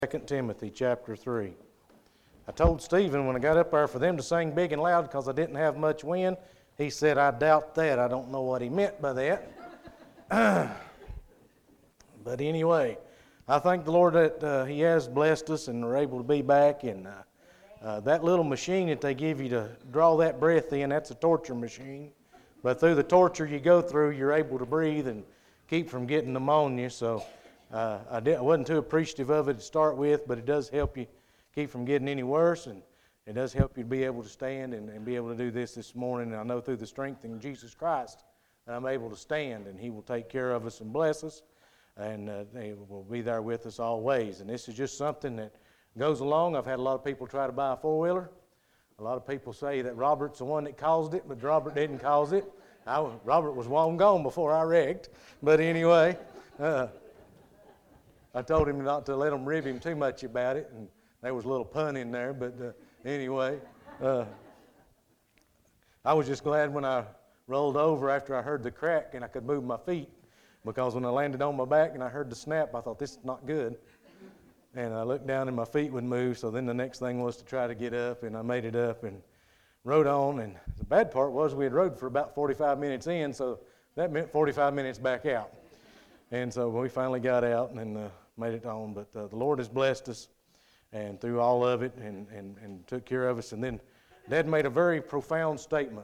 2 Timothy chapter 3. I told Stephen when I got up there for them to sing big and loud because I didn't have much wind. He said, I doubt that. I don't know what he meant by that. But anyway, I thank the Lord that He has blessed us and we're able to be back. And that little machine that they give you to draw that breath in, that's a torture machine. But through the torture you go through, you're able to breathe and keep from getting pneumonia. So I wasn't too appreciative of it to start with, but it does help you keep from getting any worse, and it does help you to be able to stand and be able to do this morning. And I know through the strength in Jesus Christ that I'm able to stand, and He will take care of us and bless us, and He will be there with us always. And this is just something that goes along. I've had a lot of people try to buy a four-wheeler. A lot of people say that Robert's the one that caused it, but Robert didn't cause it. Robert was long gone before I wrecked. But anyway, I told him not to let them rib him too much about it, and there was a little pun in there, but anyway. I was just glad when I rolled over after I heard the crack and I could move my feet, because when I landed on my back and I heard the snap, I thought, this is not good. And I looked down and my feet would move, so then the next thing was to try to get up, and I made it up and rode on. And the bad part was we had rode for about 45 minutes in, so that meant 45 minutes back out. And so we finally got out and made it on. But the Lord has blessed us and through all of it and took care of us. And then Dad made a very profound statement.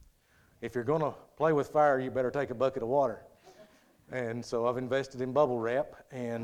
If you're going to play with fire, you better take a bucket of water. And so I've invested in bubble wrap, and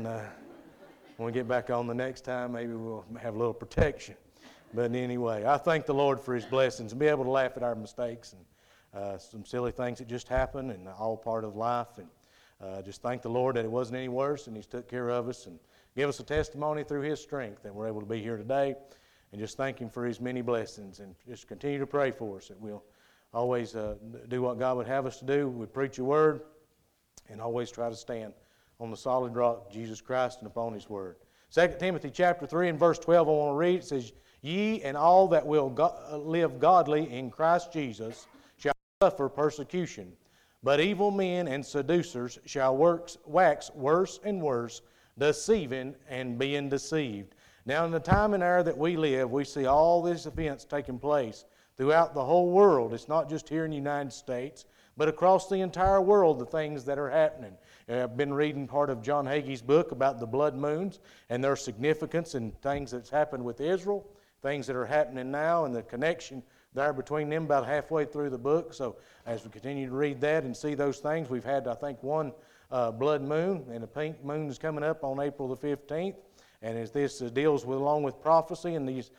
when we get back on the next time, maybe we'll have a little protection. But anyway, I thank the Lord for His blessings and be able to laugh at our mistakes and some silly things that just happen, and all part of life. And just thank the Lord that it wasn't any worse, and He's took care of us and give us a testimony through His strength that we're able to be here today. And just thank Him for His many blessings, and just continue to pray for us that we'll always do what God would have us to do. We preach a word and always try to stand on the solid rock, Jesus Christ, and upon His word. 2 Timothy chapter 3 and verse 12, I want to read. It says, Ye and all that will live godly in Christ Jesus shall suffer persecution. But evil men and seducers shall wax worse and worse, deceiving and being deceived. Now in the time and hour that we live, we see all these events taking place throughout the whole world. It's not just here in the United States, but across the entire world, the things that are happening. I've been reading part of John Hagee's book about the blood moons and their significance and things that's happened with Israel, things that are happening now, and the connection there between them about halfway through the book. So as we continue to read that and see those things, we've had, I think, one blood moon, and the pink moon is coming up on April the 15th. And as this deals with, along with prophecy and these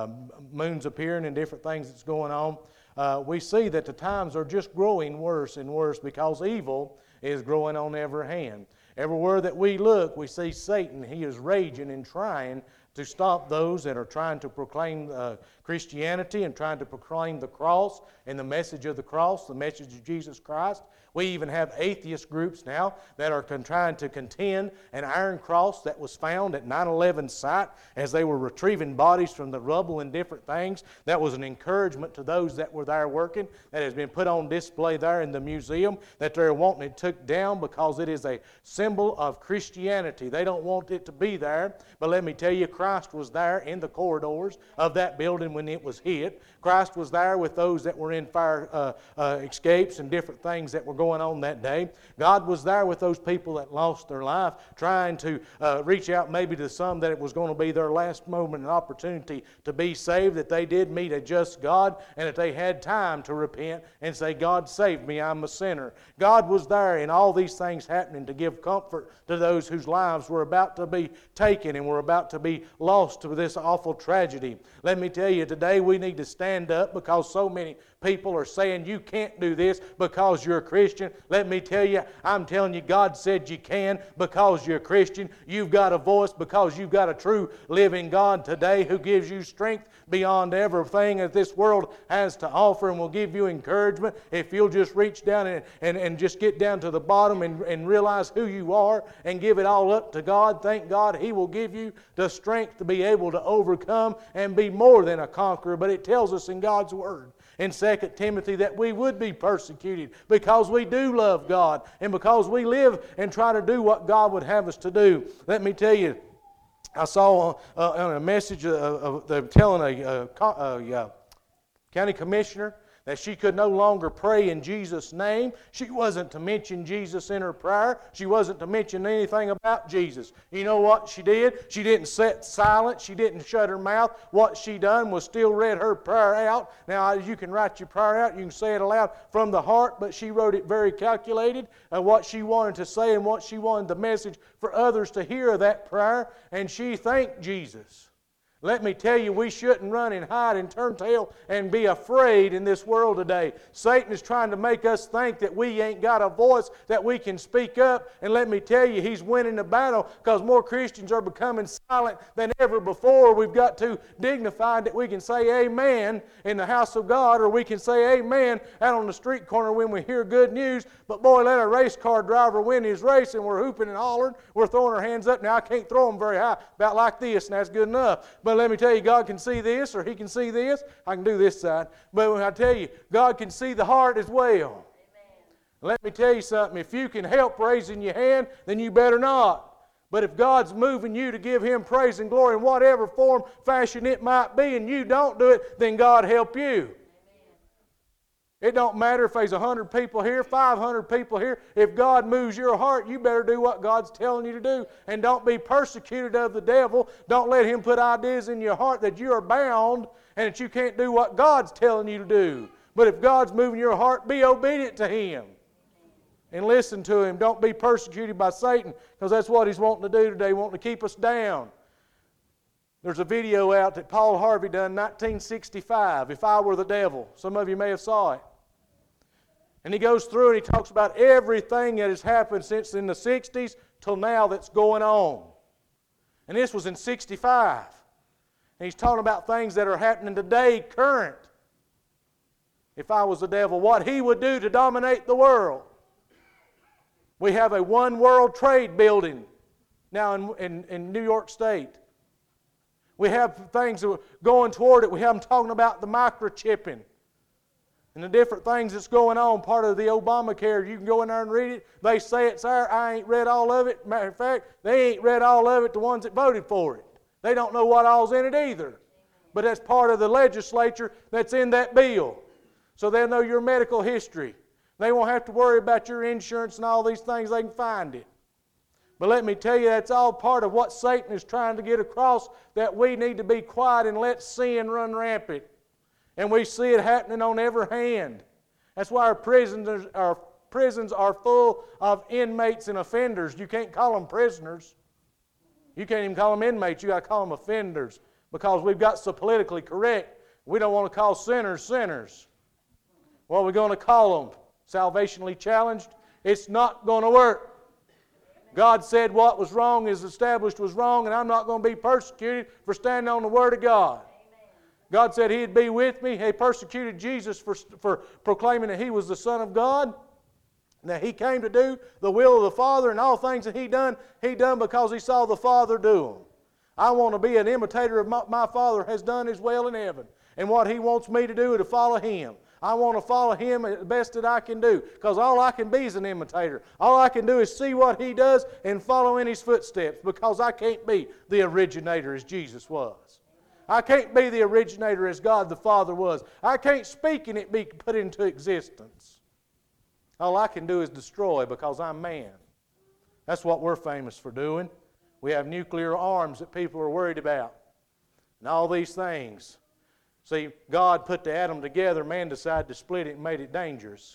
moons appearing and different things that's going on, we see that the times are just growing worse and worse because evil is growing on every hand. Everywhere that we look, we see Satan. He is raging and trying to stop those that are trying to proclaim Christianity and trying to proclaim the cross and the message of the cross, the message of Jesus Christ. We even have atheist groups now that are trying to contend an iron cross that was found at 9/11 site as they were retrieving bodies from the rubble and different things. That was an encouragement to those that were there working. That has been put on display there in the museum, that they're wanting it took down because it is a symbol of Christianity. They don't want it to be there, but let me tell you, Christ was there in the corridors of that building when it was hit. Christ was there with those that were in fire escapes and different things that were going on that day. God was there with those people that lost their life, trying to reach out maybe to some that it was going to be their last moment and opportunity to be saved, that they did meet a just God, and that they had time to repent and say, God save me, I'm a sinner. God was there in all these things happening to give comfort to those whose lives were about to be taken and were about to be lost to this awful tragedy. Let me tell you, today we need to stand up because so many people are saying you can't do this because you're a Christian. Let me tell you, I'm telling you, God said you can because you're a Christian. You've got a voice because you've got a true living God today who gives you strength beyond everything that this world has to offer, and will give you encouragement if you'll just reach down and just get down to the bottom and realize who you are and give it all up to God. Thank God He will give you the strength to be able to overcome and be more than a conqueror. But it tells us in God's Word in 2 Timothy that we would be persecuted because we do love God and because we live and try to do what God would have us to do. Let me tell you, I saw on a message they're telling a county commissioner that she could no longer pray in Jesus' name. She wasn't to mention Jesus in her prayer. She wasn't to mention anything about Jesus. You know what she did? She didn't sit silent. She didn't shut her mouth. What she done was still read her prayer out. Now, you can write your prayer out. You can say it aloud from the heart, but she wrote it very calculated, what she wanted to say and what she wanted the message for others to hear of that prayer, and she thanked Jesus. Let me tell you, we shouldn't run and hide and turn tail and be afraid in this world today. Satan is trying to make us think that we ain't got a voice, that we can speak up. And let me tell you, he's winning the battle because more Christians are becoming silent than ever before. We've got to dignify that we can say amen in the house of God, or we can say amen out on the street corner when we hear good news. But boy, let a race car driver win his race and we're hooping and hollering. We're throwing our hands up. Now, I can't throw them very high, about like this, and that's good enough. But let me tell you, God can see this, or He can see this. I can do this side. But when I tell you, God can see the heart as well. Amen. Let me tell you something. If you can help raising your hand, then you better not. But if God's moving you to give Him praise and glory in whatever form, fashion it might be, and you don't do it, then God help you. It don't matter if there's 100 people here, 500 people here. If God moves your heart, you better do what God's telling you to do. And don't be persecuted of the devil. Don't let him put ideas in your heart that you are bound and that you can't do what God's telling you to do. But if God's moving your heart, be obedient to Him. And listen to Him. Don't be persecuted by Satan, because that's what he's wanting to do today, wanting to keep us down. There's a video out that Paul Harvey done in 1965, If I Were the Devil. Some of you may have saw it. And he goes through and he talks about everything that has happened since in the 60s till now that's going on. And this was in 65. And he's talking about things that are happening today, current. If I was the devil, what he would do to dominate the world. We have a one world trade building now in New York State. We have things going toward it. We have them talking about the microchipping. And the different things that's going on, part of the Obamacare, you can go in there and read it. They say it's there. I ain't read all of it. Matter of fact, they ain't read all of it, the ones that voted for it. They don't know what all's in it either. But that's part of the legislature that's in that bill. So they'll know your medical history. They won't have to worry about your insurance and all these things. They can find it. But let me tell you, that's all part of what Satan is trying to get across, that we need to be quiet and let sin run rampant. And we see it happening on every hand. That's why our prisons are full of inmates and offenders. You can't call them prisoners. You can't even call them inmates. You got to call them offenders, because we've got so politically correct. We don't want to call sinners sinners. What are we going to call them? Salvationally challenged? It's not going to work. God said what was wrong is established was wrong, and I'm not going to be persecuted for standing on the Word of God. God said He'd be with me. He persecuted Jesus for proclaiming that He was the Son of God, and that He came to do the will of the Father, and all things that He done because He saw the Father do them. I want to be an imitator of my Father has done as well in heaven, and what He wants me to do is to follow Him. I want to follow Him the best that I can do, because all I can be is an imitator. All I can do is see what He does and follow in His footsteps, because I can't be the originator as Jesus was. I can't be the originator as God the Father was. I can't speak and it be put into existence. All I can do is destroy, because I'm man. That's what we're famous for doing. We have nuclear arms that people are worried about. And all these things. See, God put the atom together. Man decided to split it and made it dangerous.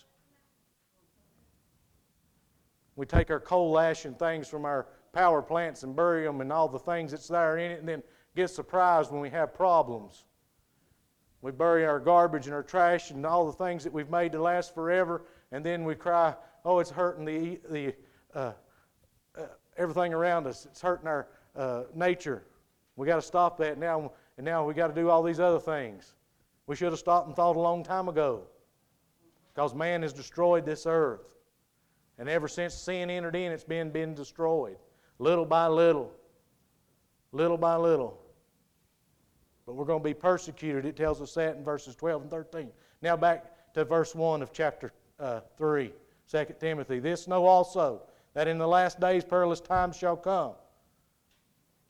We take our coal ash and things from our power plants and bury them and all the things that's there in it, and then get surprised when we have problems. We bury our garbage and our trash and all the things that we've made to last forever, and then we cry, oh, it's hurting the everything around us. It's hurting our nature. We got to stop that now, and now we got to do all these other things. We should have stopped and thought a long time ago, because man has destroyed this earth. And ever since sin entered in, it's been destroyed, little by little. Little by little. But we're going to be persecuted. It tells us that in verses 12 and 13. Now back to verse 1 of chapter 3, 2 Timothy. This know also, that in the last days perilous times shall come.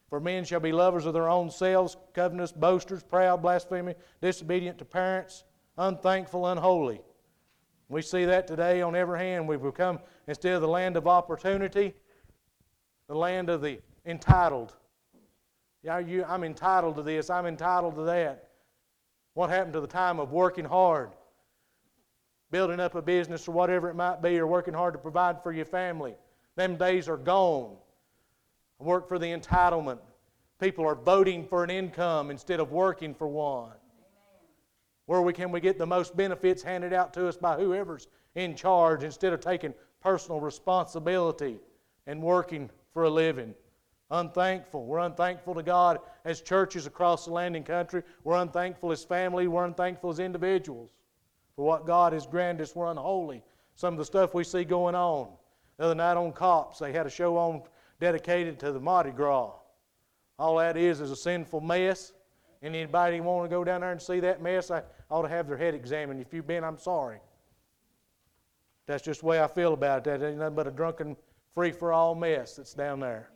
For men shall be lovers of their own selves, covetous, boasters, proud, blaspheming, disobedient to parents, unthankful, unholy. We see that today on every hand. We've become, instead of the land of opportunity, the land of the entitled. I'm entitled to this, I'm entitled to that. What happened to the time of working hard, building up a business or whatever it might be, or working hard to provide for your family? Them days are gone. Work for the entitlement. People are voting for an income instead of working for one. Where can we get the most benefits handed out to us by whoever's in charge instead of taking personal responsibility and working for a living? Unthankful. We're unthankful to God as churches across the land and country. We're unthankful as family. We're unthankful as individuals for what God has granted us. We're unholy. Some of the stuff we see going on. The other night on Cops, they had a show on dedicated to the Mardi Gras. All that is a sinful mess. And anybody want to go down there and see that mess, I ought to have their head examined. If you've been, I'm sorry. That's just the way I feel about it. That ain't nothing but a drunken, free-for-all mess that's down there.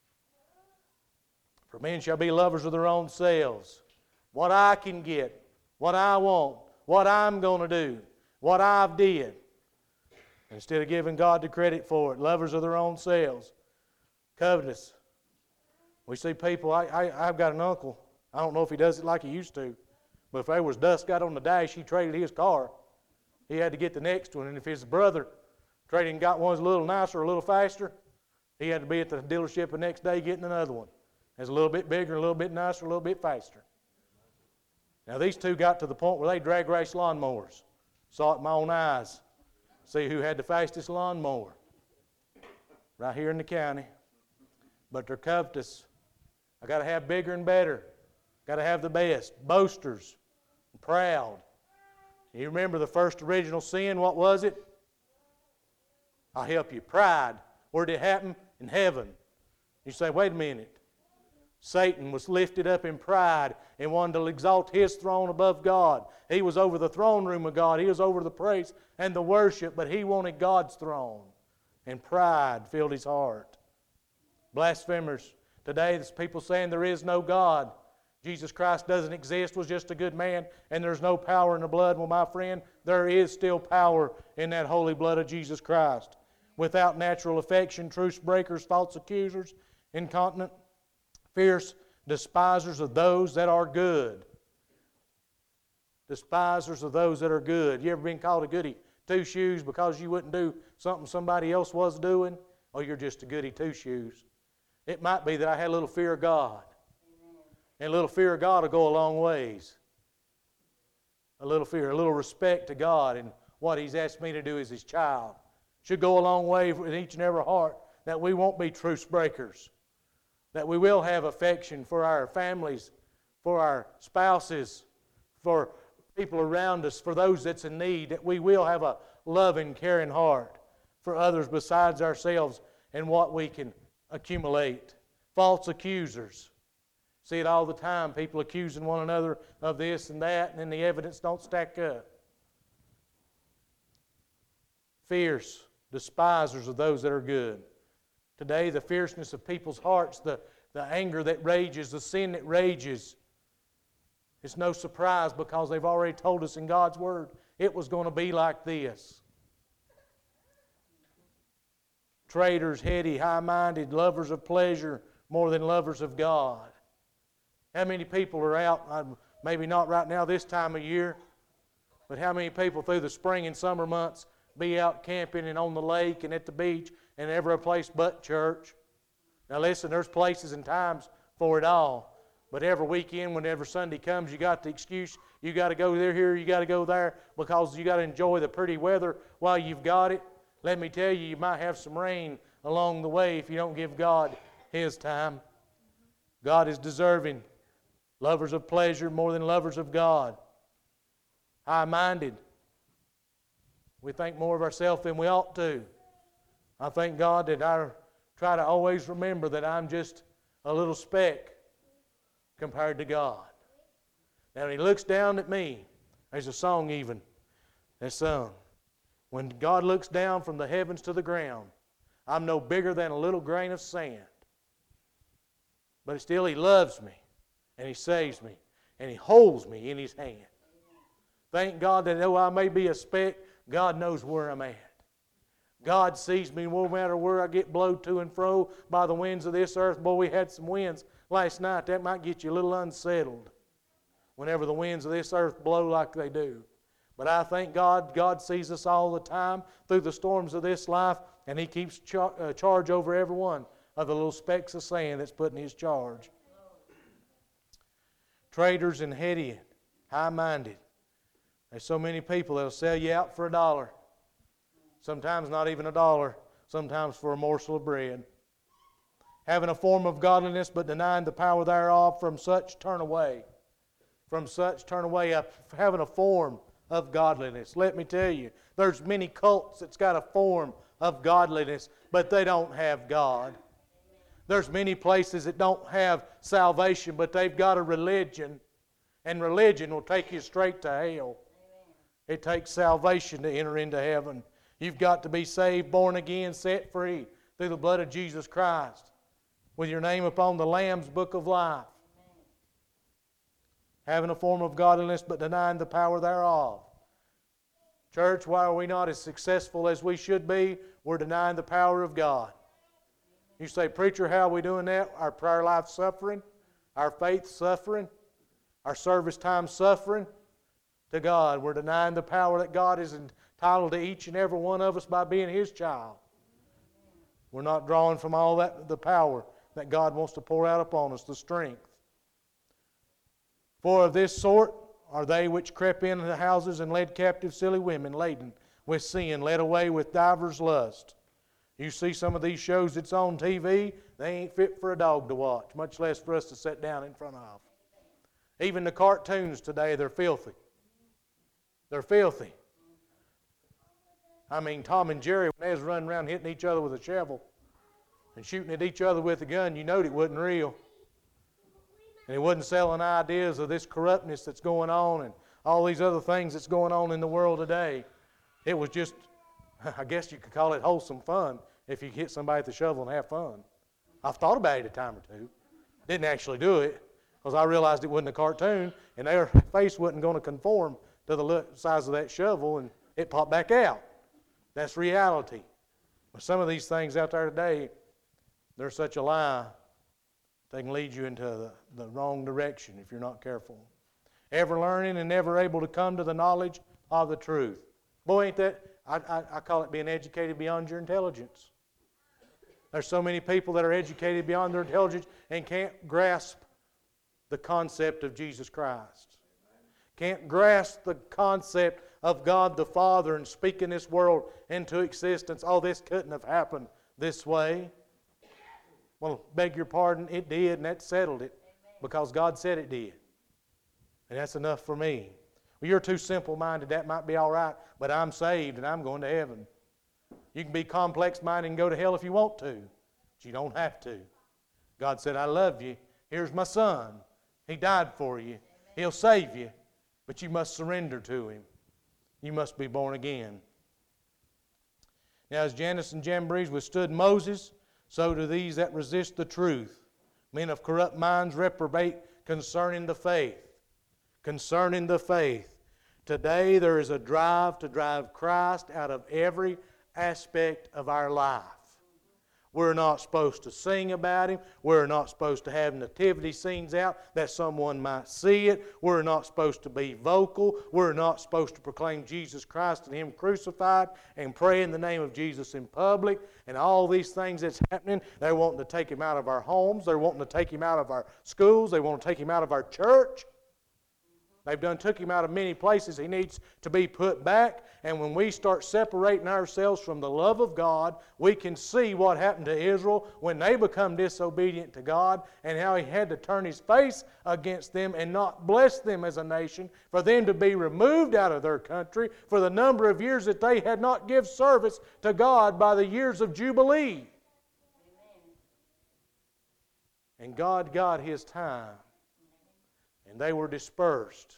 For men shall be lovers of their own selves. What I can get, what I want, what I'm going to do, what I've did. Instead of giving God the credit for it. Lovers of their own selves. Covetous. We see people, I've got an uncle. I don't know if he does it like he used to. But if there was dust got on the dash, he traded his car. He had to get the next one. And if his brother traded and got one a little nicer, a little faster, he had to be at the dealership the next day getting another one. It's a little bit bigger, a little bit nicer, a little bit faster. Now these two got to the point where they drag race lawnmowers. Saw it in my own eyes. See who had the fastest lawnmower. Right here in the county. But they're covetous. I got to have bigger and better. Got to have the best. Boasters. Proud. You remember the first original sin? What was it? I'll help you. Pride. Where did it happen? In heaven. You say, wait a minute. Satan was lifted up in pride and wanted to exalt his throne above God. He was over the throne room of God. He was over the praise and the worship, but he wanted God's throne. And pride filled his heart. Blasphemers. Today, there's people saying there is no God. Jesus Christ doesn't exist, was just a good man, and there's no power in the blood. Well, my friend, there is still power in that holy blood of Jesus Christ. Without natural affection, truce breakers, false accusers, incontinent, fierce, despisers of those that are good. Despisers of those that are good. You ever been called a goody two-shoes because you wouldn't do something somebody else was doing? Oh, you're just a goody two-shoes. It might be that I had a little fear of God. And a little fear of God will go a long ways. A little fear, a little respect to God and what He's asked me to do as His child. Should go a long way in each and every heart that we won't be truce breakers. That we will have affection for our families, for our spouses, for people around us, for those that's in need. That we will have a loving, caring heart for others besides ourselves and what we can accumulate. False accusers. See it all the time, people accusing one another of this and that, and then the evidence don't stack up. Fierce, despisers of those that are good. Today, the fierceness of people's hearts, the anger that rages, the sin that rages, it's no surprise because they've already told us in God's Word it was going to be like this. Traitors, heady, high-minded, lovers of pleasure more than lovers of God. How many people are out, maybe not right now this time of year, but how many people through the spring and summer months be out camping and on the lake and at the beach and every place but church? Now listen, there's places and times for it all. But every weekend, whenever Sunday comes, you got the excuse, you got to go there, here, you got to go there because you got to enjoy the pretty weather while you've got it. Let me tell you, you might have some rain along the way if you don't give God His time. God is deserving. Lovers of pleasure more than lovers of God. High-minded. We think more of ourselves than we ought to. I thank God that I try to always remember that I'm just a little speck compared to God. Now when He looks down at me, there's a song even that's sung. When God looks down from the heavens to the ground, I'm no bigger than a little grain of sand. But still He loves me, and He saves me, and He holds me in His hand. Thank God that though I may be a speck, God knows where I'm at. God sees me no matter where I get blowed to and fro by the winds of this earth. Boy, we had some winds last night. That might get you a little unsettled whenever the winds of this earth blow like they do. But I thank God, God sees us all the time through the storms of this life, and He keeps charge over every one of the little specks of sand that's put in His charge. Traitors and heady, high-minded. There's so many people that will sell you out for $1. Sometimes not even $1. Sometimes for a morsel of bread. Having a form of godliness but denying the power thereof, from such turn away. From such turn away. Having a form of godliness. Let me tell you, there's many cults that's got a form of godliness, but they don't have God. There's many places that don't have salvation, but they've got a religion, and religion will take you straight to hell. It takes salvation to enter into heaven. You've got to be saved, born again, set free through the blood of Jesus Christ, with your name upon the Lamb's book of life. Having a form of godliness but denying the power thereof. Church, why are we not as successful as we should be? We're denying the power of God. You say, preacher, how are we doing that? Our prayer life suffering, our faith suffering, our service time suffering. To God, we're denying the power that God is entitled to each and every one of us by being His child. We're not drawing from all that the power that God wants to pour out upon us, the strength. For of this sort are they which crept into the houses and led captive silly women laden with sin, led away with divers lust. You see some of these shows that's on TV, they ain't fit for a dog to watch, much less for us to sit down in front of. Even the cartoons today, they're filthy. They're filthy. I mean, Tom and Jerry, when they was running around hitting each other with a shovel and shooting at each other with a gun, you knowed it wasn't real. And it wasn't selling ideas of this corruptness that's going on and all these other things that's going on in the world today. It was just, I guess you could call it wholesome fun if you hit somebody with the shovel and have fun. I've thought about it a time or two. Didn't actually do it because I realized it wasn't a cartoon and their face wasn't going to conform to the size of that shovel, and it popped back out. That's reality. But some of these things out there today, they're such a lie, they can lead you into the wrong direction if you're not careful. Ever learning and never able to come to the knowledge of the truth. Boy, ain't that, I call it being educated beyond your intelligence. There's so many people that are educated beyond their intelligence and can't grasp the concept of Jesus Christ. Can't grasp the concept of God the Father and speaking this world into existence. Oh, this couldn't have happened this way. Well, beg your pardon, it did, and that settled it because God said it did. And that's enough for me. Well, you're too simple-minded. That might be all right, but I'm saved and I'm going to heaven. You can be complex-minded and go to hell if you want to, but you don't have to. God said, I love you. Here's my son. He died for you. He'll save you, but you must surrender to Him. You must be born again. Now, as Jannes and Jambres withstood Moses, so do these that resist the truth. Men of corrupt minds reprobate concerning the faith. Concerning the faith. Today there is a drive to drive Christ out of every aspect of our life. We're not supposed to sing about Him. We're not supposed to have nativity scenes out that someone might see it. We're not supposed to be vocal. We're not supposed to proclaim Jesus Christ and Him crucified and pray in the name of Jesus in public. And all these things that's happening, they're wanting to take Him out of our homes. They're wanting to take Him out of our schools. They want to take Him out of our church. They've took Him out of many places. He needs to be put back. And when we start separating ourselves from the love of God, we can see what happened to Israel when they become disobedient to God and how He had to turn His face against them and not bless them as a nation, for them to be removed out of their country for the number of years that they had not given service to God by the years of Jubilee. Amen. And God got His time. And they were dispersed.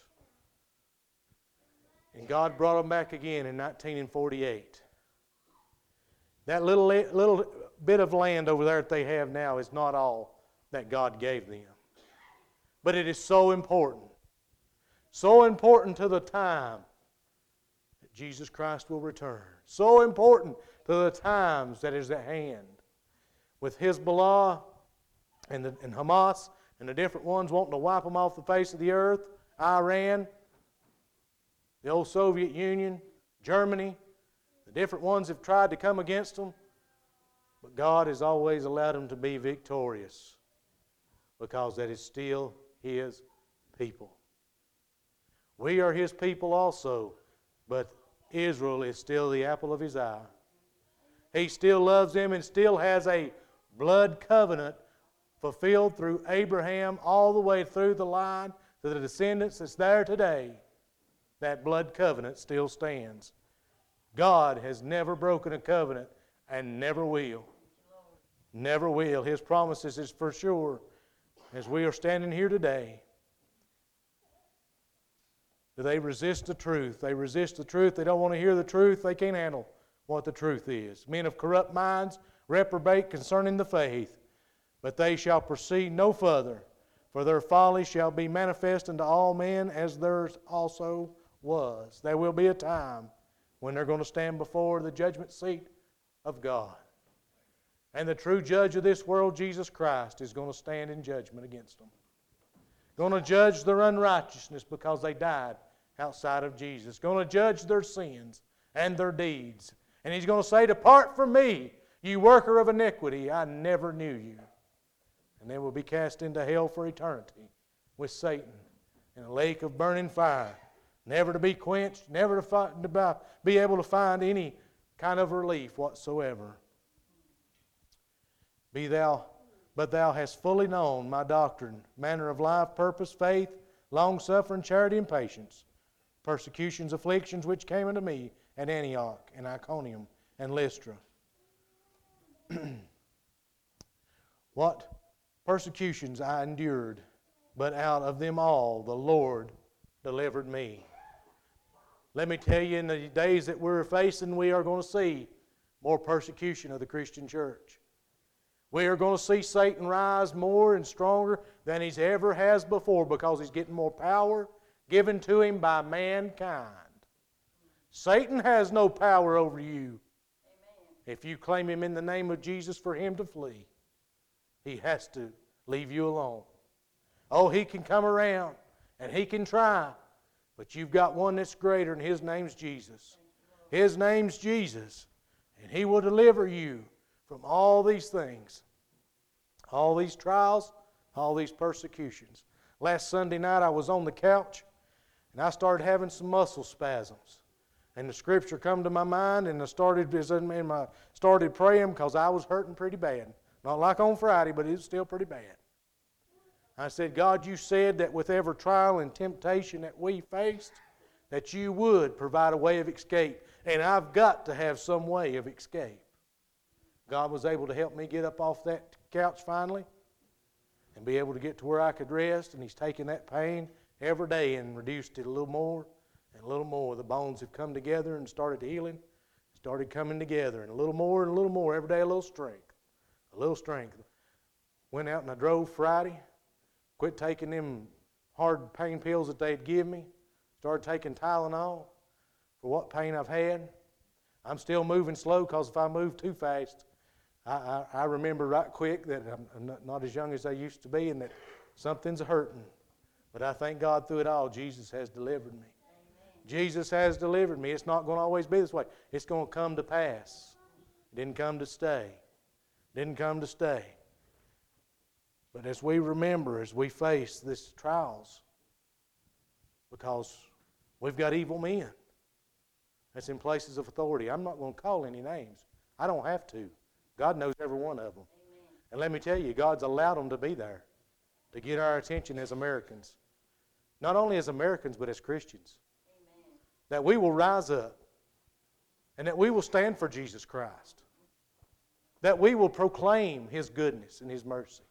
And God brought them back again in 1948. That little bit of land over there that they have now is not all that God gave them. But it is so important to the time that Jesus Christ will return. So important to the times that is at hand. With Hezbollah and Hamas and the different ones wanting to wipe them off the face of the earth, Iran, the old Soviet Union, Germany, the different ones have tried to come against them, but God has always allowed them to be victorious because that is still His people. We are His people also, but Israel is still the apple of His eye. He still loves them and still has a blood covenant fulfilled through Abraham all the way through the line to the descendants that's there today. That blood covenant still stands. God has never broken a covenant and never will. Never will. His promises is for sure as we are standing here today. Do they resist the truth? They resist the truth. They don't want to hear the truth. They can't handle what the truth is. Men of corrupt minds reprobate concerning the faith, but they shall proceed no further, for their folly shall be manifest unto all men, as theirs also was. There will be a time when they're going to stand before the judgment seat of God. And the true judge of this world, Jesus Christ, is going to stand in judgment against them. Going to judge their unrighteousness because they died outside of Jesus. Going to judge their sins and their deeds. And He's going to say, "Depart from me, you worker of iniquity, I never knew you." And they will be cast into hell for eternity with Satan in a lake of burning fire, never to be quenched, never to be able to find any kind of relief whatsoever. But thou hast fully known my doctrine, manner of life, purpose, faith, long-suffering, charity, and patience, persecutions, afflictions which came unto me at Antioch and Iconium and Lystra. What persecutions I endured, but out of them all the Lord delivered me. Let me tell you, in the days that we're facing, we are going to see more persecution of the Christian church. We are going to see Satan rise more and stronger than he's ever has before because he's getting more power given to him by mankind. Satan has no power over you. If you claim him in the name of Jesus for him to flee, he has to leave you alone. Oh, he can come around and he can try, but you've got one that's greater, and his name's Jesus. His name's Jesus, and he will deliver you from all these things, all these trials, all these persecutions. Last Sunday night I was on the couch and I started having some muscle spasms. And the scripture come to my mind, and I started praying because I was hurting pretty bad. Not like on Friday, but it was still pretty bad. I said, "God, you said that with every trial and temptation that we faced, that you would provide a way of escape. And I've got to have some way of escape." God was able to help me get up off that couch finally and be able to get to where I could rest. And He's taken that pain every day and reduced it a little more and a little more. The bones have come together and started healing, started coming together, and a little more and a little more. Every day a little strength, a little strength. Went out and I drove Friday, quit taking them hard pain pills that they'd give me, started taking Tylenol for what pain I've had. I'm still moving slow because if I move too fast, I remember right quick that I'm not as young as I used to be and that something's hurting. But I thank God through it all, Jesus has delivered me. Amen. Jesus has delivered me. It's not going to always be this way. It's going to come to pass. It didn't come to stay. It didn't come to stay. But as we remember, as we face these trials, because we've got evil men that's in places of authority. I'm not going to call any names. I don't have to. God knows every one of them. Amen. And let me tell you, God's allowed them to be there to get our attention as Americans. Not only as Americans, but as Christians. Amen. That we will rise up and that we will stand for Jesus Christ. That we will proclaim His goodness and His mercy.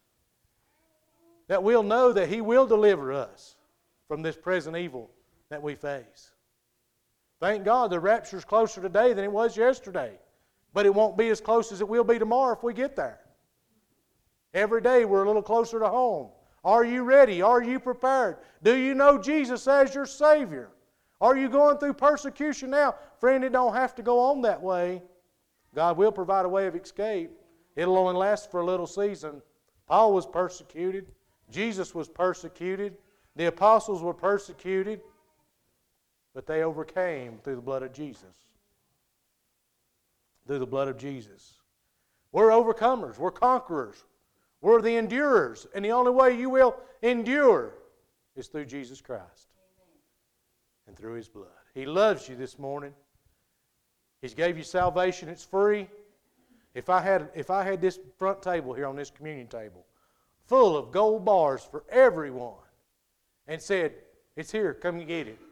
That we'll know that He will deliver us from this present evil that we face. Thank God the rapture's closer today than it was yesterday. But it won't be as close as it will be tomorrow if we get there. Every day we're a little closer to home. Are you ready? Are you prepared? Do you know Jesus as your Savior? Are you going through persecution now? Friend, it don't have to go on that way. God will provide a way of escape. It'll only last for a little season. Paul was persecuted. Jesus was persecuted. The apostles were persecuted. But they overcame through the blood of Jesus. Through the blood of Jesus. We're overcomers. We're conquerors. We're the endurers. And the only way you will endure is through Jesus Christ. And through His blood. He loves you this morning. He's gave you salvation. It's free. If I had this front table here on this communion table full of gold bars for everyone and said, it's here, come and get it.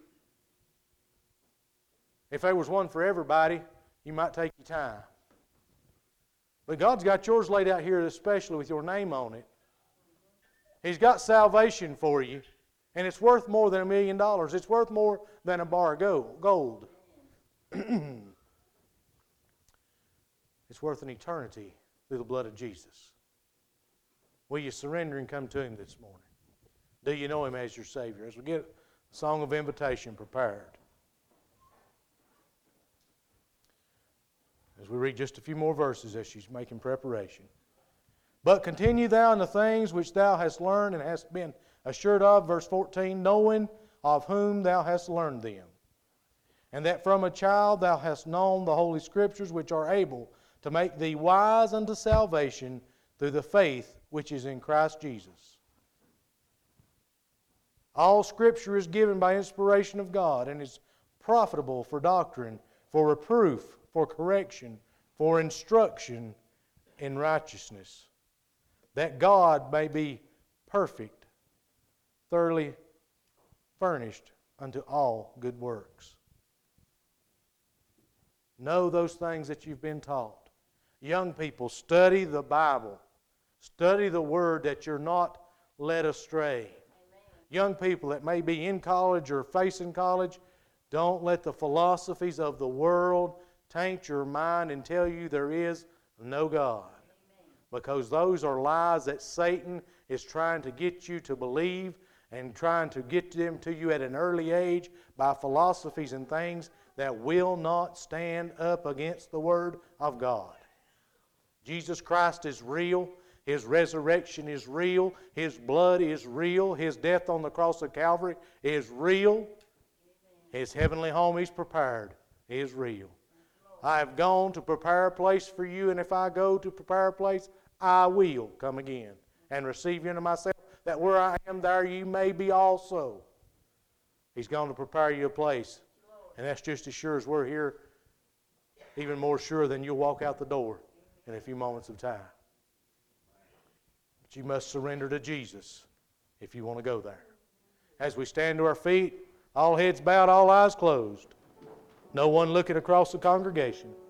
If there was one for everybody, you might take your time. But God's got yours laid out here especially with your name on it. He's got salvation for you. And it's worth more than $1 million. It's worth more than a bar of gold. It's worth an eternity through the blood of Jesus. Will you surrender and come to Him this morning? Do you know Him as your Savior? As we get a song of invitation prepared. As we read just a few more verses as she's making preparation. But continue thou in the things which thou hast learned and hast been assured of, verse 14, knowing of whom thou hast learned them, and that from a child thou hast known the Holy Scriptures, which are able to make thee wise unto salvation through the faith which is in Christ Jesus. All Scripture is given by inspiration of God and is profitable for doctrine, for reproof, for correction, for instruction in righteousness, that God may be perfect, thoroughly furnished unto all good works. Know those things that you've been taught. Young people, study the Bible. Study the Word that you're not led astray. Amen. Young people that may be in college or facing college, don't let the philosophies of the world taint your mind and tell you there is no God. Amen. Because those are lies that Satan is trying to get you to believe and trying to get them to you at an early age by philosophies and things that will not stand up against the Word of God. Jesus Christ is real. His resurrection is real. His blood is real. His death on the cross of Calvary is real. His heavenly home He's prepared is real. I have gone to prepare a place for you, and if I go to prepare a place, I will come again and receive you into myself, that where I am, there you may be also. He's going to prepare you a place. And that's just as sure as we're here, even more sure than you'll walk out the door in a few moments of time. But you must surrender to Jesus if you want to go there. As we stand to our feet, all heads bowed, all eyes closed. No one looking across the congregation.